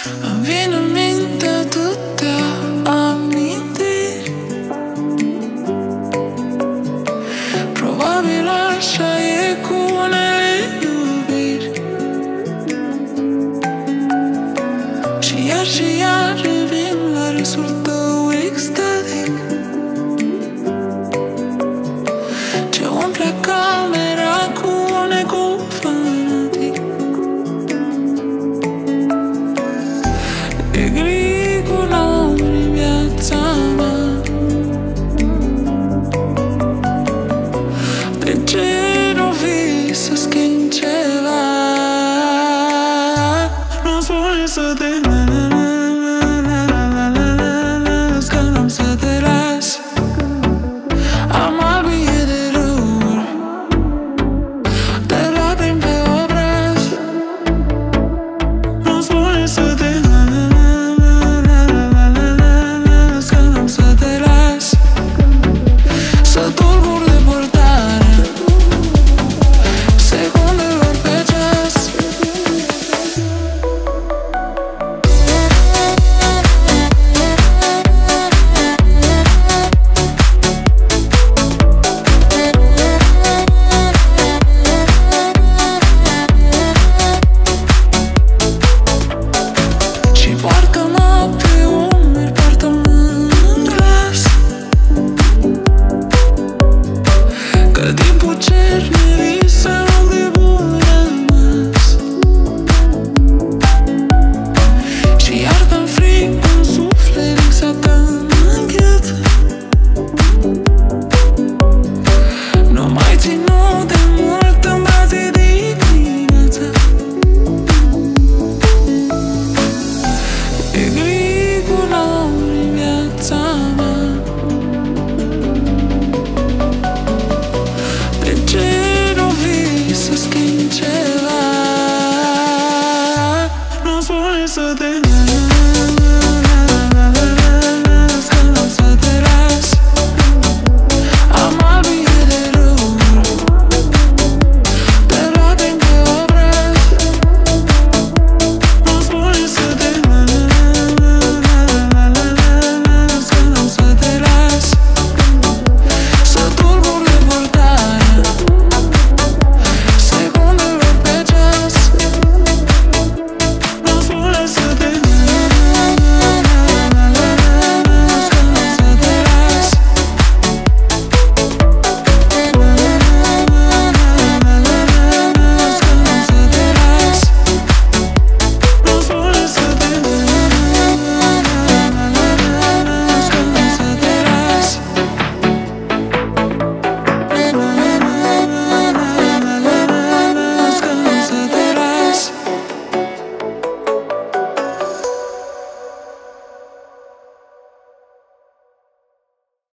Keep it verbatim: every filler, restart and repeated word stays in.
Îmi vin în minte atâtea amintiri. Probabil așa e cu unele iubiri. Și iar și iar revin la râsul tău extatic ce umple camera cu un eco fanatic. E gri cu nori viața mea. De ce nu vii să schimbi ceva? Nu spune să te